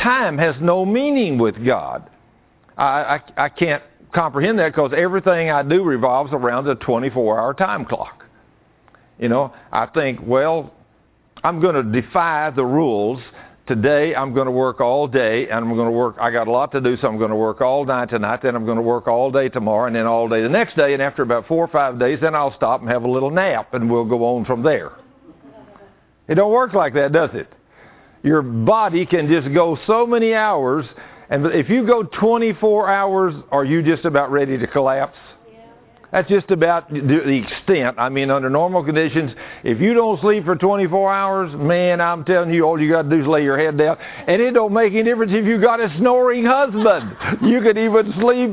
time has no meaning with God. I can't comprehend that because everything I do revolves around a 24-hour time clock. You know, I think, well, I'm going to defy the rules. Today I'm going to work all day, and I'm going to work. I got a lot to do, so I'm going to work all night tonight. Then I'm going to work all day tomorrow, and then all day the next day. And after about 4 or 5 days, then I'll stop and have a little nap, and we'll go on from there. It don't work like that, does it? Your body can just go so many hours, and if you go 24 hours, are you just about ready to collapse? That's just about the extent. I mean, under normal conditions, if you don't sleep for 24 hours, man, I'm telling you, all you got to do is lay your head down. And it don't make any difference if you got a snoring husband. You could even sleep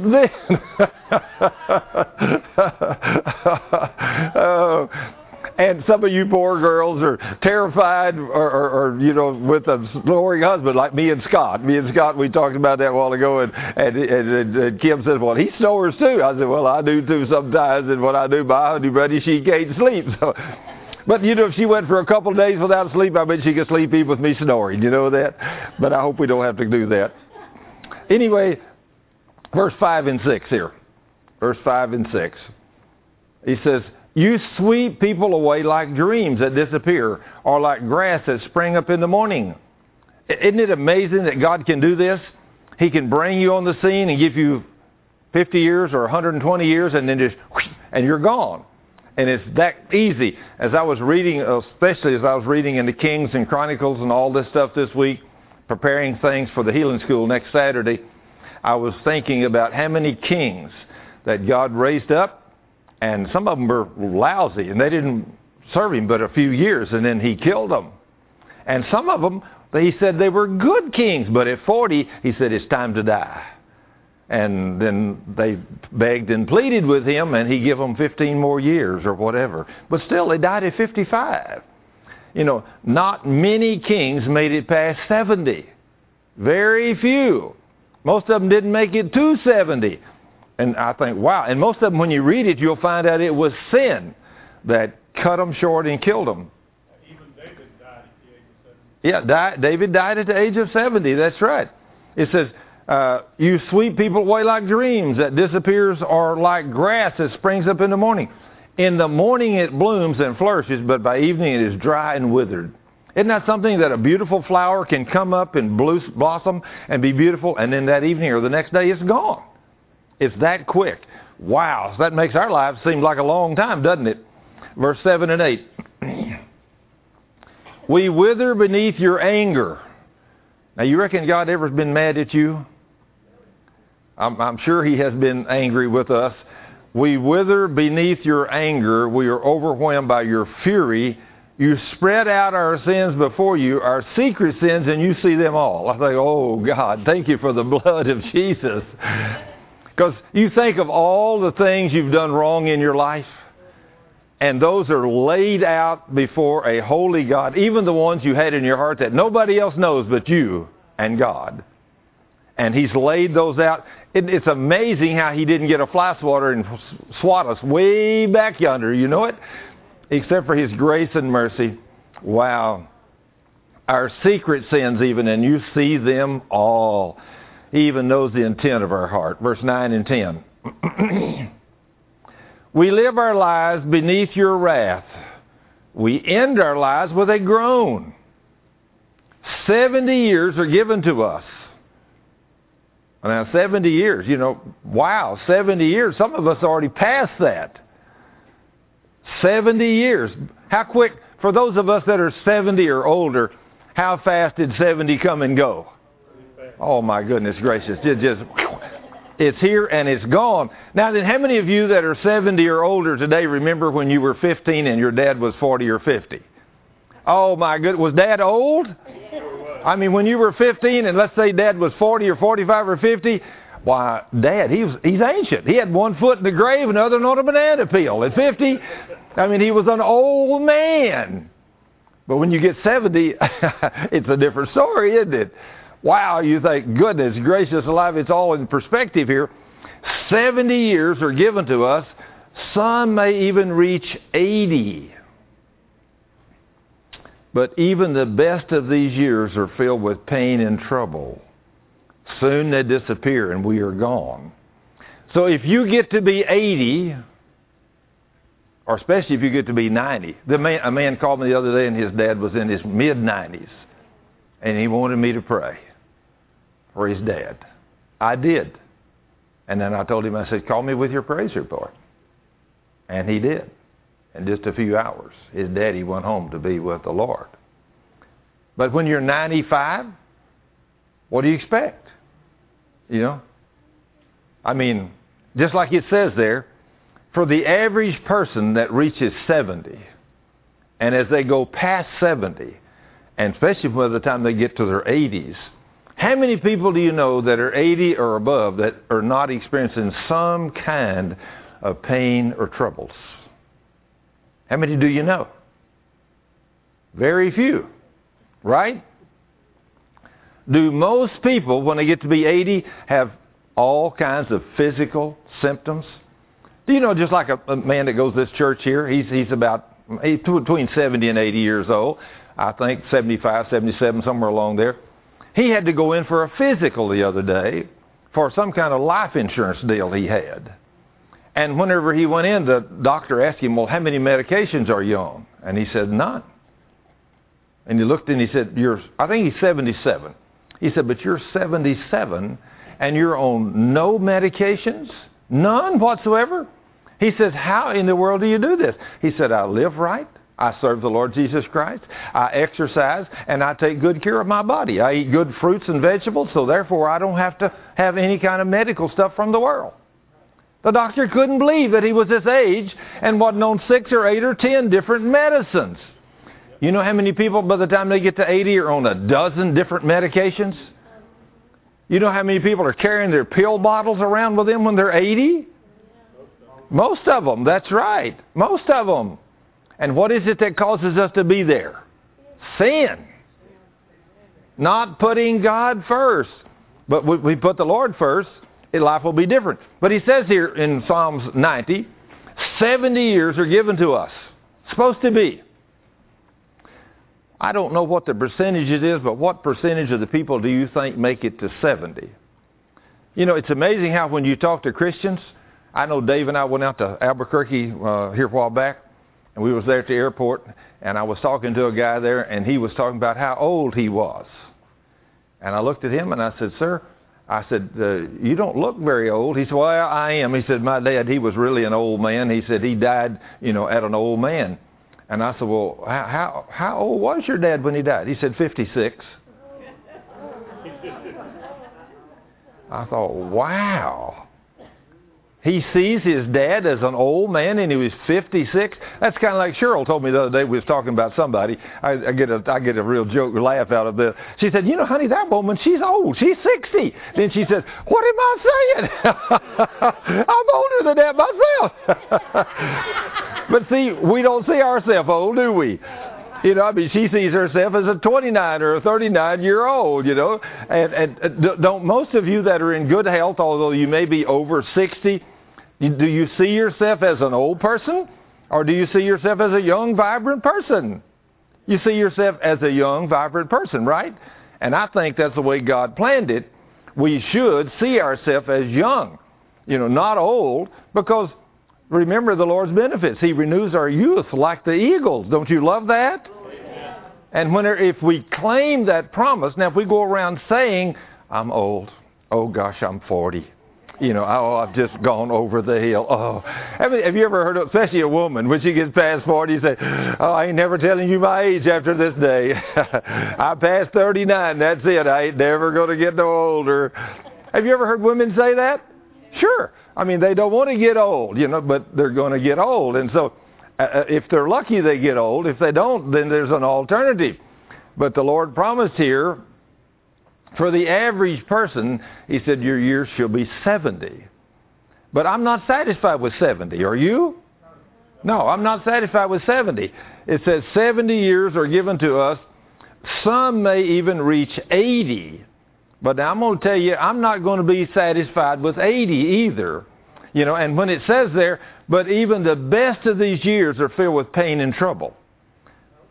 then. And some of you poor girls are terrified or you know, with a snoring husband like me and Scott. Me and Scott, we talked about that a while ago, and Kim says, well, he snores too. I said, well, I do too sometimes, and when I do my honey buddy, she can't sleep. So, but, you know, if she went for a couple of days without sleep, I bet she could sleep even with me snoring. You know that? But I hope we don't have to do that. Anyway, verse 5 and 6 here. Verse 5 and 6. He says, you sweep people away like dreams that disappear, or like grass that spring up in the morning. Isn't it amazing that God can do this? He can bring you on the scene and give you 50 years or 120 years, and then just, whoosh, and you're gone. And it's that easy. As I was reading, especially as I was reading in the Kings and Chronicles and all this stuff this week, preparing things for the healing school next Saturday, I was thinking about how many kings that God raised up. And some of them were lousy, and they didn't serve him but a few years, and then he killed them. And some of them, he said they were good kings, but at 40, he said, it's time to die. And then they begged and pleaded with him, and he gave them 15 more years or whatever. But still, they died at 55. You know, not many kings made it past 70. Very few. Most of them didn't make it to 70. And I think, wow. And most of them, when you read it, you'll find out it was sin that cut them short and killed them. Even David died at the age of 70. Yeah, David died at the age of 70. That's right. It says, you sweep people away like dreams that disappears, or like grass that springs up in the morning. In the morning it blooms and flourishes, but by evening it is dry and withered. Isn't that something, that a beautiful flower can come up and blossom and be beautiful, and then that evening or the next day it's gone? It's that quick. Wow. So that makes our lives seem like a long time, doesn't it? Verse 7 and 8. We wither beneath your anger. Now, you reckon God ever has been mad at you? I'm sure he has been angry with us. We wither beneath your anger. We are overwhelmed by your fury. You spread out our sins before you, our secret sins, and you see them all. I think, oh, God, thank you for the blood of Jesus. Because you think of all the things you've done wrong in your life, and those are laid out before a holy God, even the ones you had in your heart that nobody else knows but you and God. And he's laid those out. It's amazing how he didn't get a fly swatter and swat us way back yonder, you know it? Except for his grace and mercy. Wow. Our secret sins even, and you see them all. He even knows the intent of our heart. Verse 9 and 10. We live our lives beneath your wrath. We end our lives with a groan. 70 years are given to us. Now, 70 years, you know, wow, 70 years. Some of us already passed that. 70 years. How quick, for those of us that are 70 or older, how fast did 70 come and go? Oh, my goodness gracious. It's here and it's gone. Now, then, how many of you that are 70 or older today remember when you were 15 and your dad was 40 or 50? Oh, my goodness. Was Dad old? I mean, when you were 15 and let's say Dad was 40 or 45 or 50, why, Dad, he's ancient. He had one foot in the grave and the other on a banana peel. At 50, I mean, he was an old man. But when you get 70, it's a different story, isn't it? Wow, you think, goodness gracious alive, it's all in perspective here. 70 years are given to us. Some may even reach 80. But even the best of these years are filled with pain and trouble. Soon they disappear and we are gone. So if you get to be 80, or especially if you get to be 90. A man called me the other day and his dad was in his mid-90s. And he wanted me to pray for his dad. I did. And then I told him, I said, call me with your praise report. And he did. In just a few hours, his daddy went home to be with the Lord. But when you're 95, what do you expect? You know? I mean, just like it says there, for the average person that reaches 70, and as they go past 70, and especially by the time they get to their 80s, how many people do you know that are 80 or above that are not experiencing some kind of pain or troubles? How many do you know? Very few, right? Do most people, when they get to be 80, have all kinds of physical symptoms? Do you know, just like a man that goes to this church here, he's between 70 and 80 years old. I think 75, 77, somewhere along there. He had to go in for a physical the other day for some kind of life insurance deal he had. And whenever he went in, the doctor asked him, well, how many medications are you on? And he said, none. And he looked and he said, I think he's 77. He said, but you're 77 and you're on no medications? None whatsoever? He says, how in the world do you do this? He said, I live right. I serve the Lord Jesus Christ. I exercise and I take good care of my body. I eat good fruits and vegetables, so therefore I don't have to have any kind of medical stuff from the world. The doctor couldn't believe that he was this age and wasn't on 6 or 8 or 10 different medicines. You know how many people by the time they get to 80 are on a dozen different medications? You know how many people are carrying their pill bottles around with them when they're 80? Most of them, that's right. Most of them. And what is it that causes us to be there? Sin. Not putting God first. But we put the Lord first, life will be different. But he says here in Psalms 90, 70 years are given to us. Supposed to be. I don't know what the percentage it is, but what percentage of the people do you think make it to 70? You know, it's amazing how when you talk to Christians, I know Dave and I went out to Albuquerque here a while back, and we was there at the airport, and I was talking to a guy there, and he was talking about how old he was. And I looked at him and I said, sir, I said, you don't look very old. He said, well, I am. He said, my dad, he was really an old man. He said he died, at an old man. And I said, well, how old was your dad when he died? He said, 56. I thought, wow. He sees his dad as an old man and he was 56. That's kind of like Cheryl told me the other day. We was talking about somebody. I get a real joke, laugh out of this. She said, honey, that woman, she's old. She's 60. Then she said, what am I saying? I'm older than that myself. But see, we don't see ourselves old, do we? She sees herself as a 29 or a 39-year-old, And don't most of you that are in good health, although you may be over 60, do you see yourself as an old person? Or do you see yourself as a young, vibrant person? You see yourself as a young, vibrant person, right? And I think that's the way God planned it. We should see ourselves as young, not old, because remember the Lord's benefits. He renews our youth like the eagles. Don't you love that? Amen. And if we claim that promise, now if we go around saying, I'm old. Oh gosh, I'm 40. I've just gone over the hill. Oh, have you ever heard of, especially a woman, when she gets past 40, you say, oh, I ain't never telling you my age after this day. I passed 39, that's it. I ain't never going to get no older. Have you ever heard women say that? Sure. They don't want to get old, but they're going to get old. And so if they're lucky, they get old. If they don't, then there's an alternative. But the Lord promised here, for the average person, he said, your years shall be 70. But I'm not satisfied with 70. Are you? No, I'm not satisfied with 70. It says 70 years are given to us. Some may even reach 80. But now I'm going to tell you, I'm not going to be satisfied with 80 either. And when it says there, but even the best of these years are filled with pain and trouble.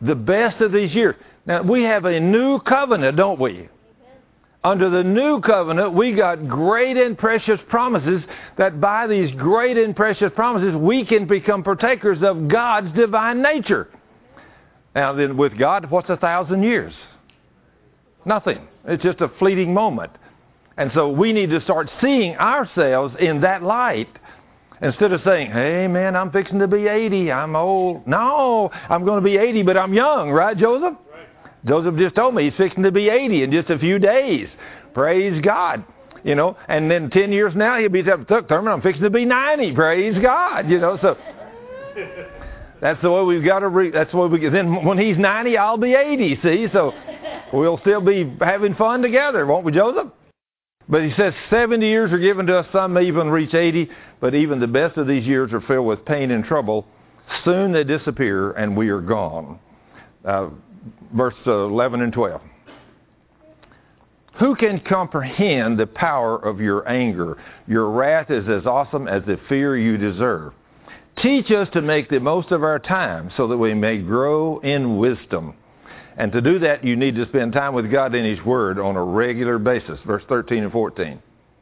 the best of these years. Now, we have a new covenant, don't we? Under the new covenant, we got great and precious promises that by these great and precious promises, we can become partakers of God's divine nature. Now then, with God, what's 1,000 years? Nothing. It's just a fleeting moment. And so we need to start seeing ourselves in that light. Instead of saying, hey man, I'm fixing to be 80, I'm old. No, I'm going to be 80, but I'm young, right, Joseph? Joseph just told me he's fixing to be 80 in just a few days. Praise God. You know, and then 10 years now, he'll be Thurman, I'm fixing to be 90. Praise God. You know, so that's the way we've got to that's the way we get. Then when he's 90, I'll be 80, see? So we'll still be having fun together, won't we, Joseph? But he says 70 years are given to us. Some may even reach 80, but even the best of these years are filled with pain and trouble. Soon they disappear and we are gone. Verse 11 and 12. Who can comprehend the power of your anger? Your wrath is as awesome as the fear you deserve. Teach us to make the most of our time so that we may grow in wisdom. And to do that, you need to spend time with God in His Word on a regular basis. Verse 13 and 14.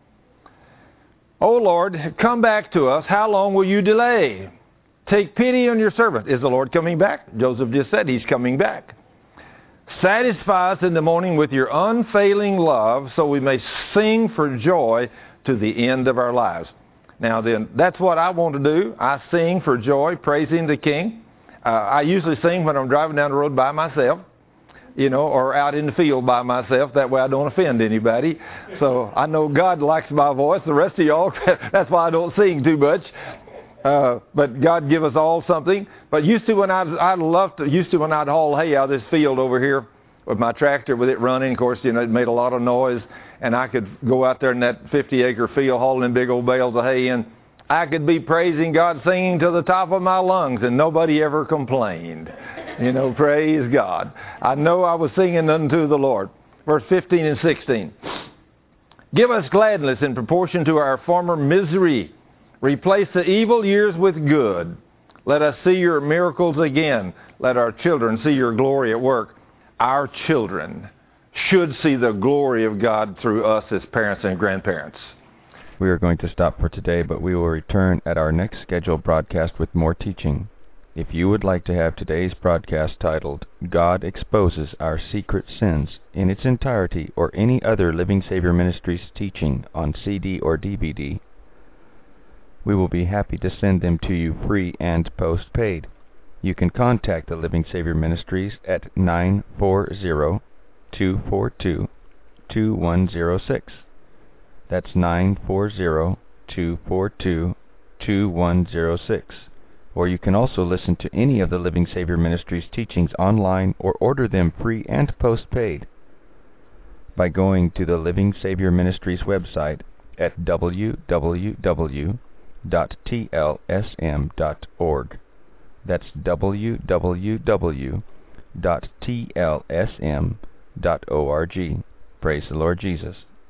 O Lord, come back to us. How long will you delay? Take pity on your servant. Is the Lord coming back? Joseph just said He's coming back. Satisfy us in the morning with your unfailing love so we may sing for joy to the end of our lives. Now then, that's what I want to do. I sing for joy, praising the King. I usually sing when I'm driving down the road by myself, you know, or out in the field by myself. That way I don't offend anybody. So I know God likes my voice. The rest of y'all, that's why I don't sing too much. But God give us all something. But used to when I'd haul hay out of this field over here with my tractor with it running, of course, you know, it made a lot of noise. And I could go out there in that 50-acre field hauling big old bales of hay in. I could be praising God, singing to the top of my lungs, and nobody ever complained. You know, praise God. I know I was singing unto the Lord. Verse 15 and 16. Give us gladness in proportion to our former misery. Replace the evil years with good. Let us see your miracles again. Let our children see your glory at work. Our children should see the glory of God through us as parents and grandparents. We are going to stop for today, but we will return at our next scheduled broadcast with more teaching. If you would like to have today's broadcast titled, God Exposes Our Secret Sins, in its entirety, or any other Living Savior Ministries teaching on CD or DVD, we will be happy to send them to you free and postpaid. You can contact the Living Savior Ministries at 940-242-2106. That's 940-242-2106. Or you can also listen to any of the Living Savior Ministries teachings online or order them free and postpaid by going to the Living Savior Ministries website at www.tlsm.org. That's www.tlsm.org. Praise the Lord Jesus.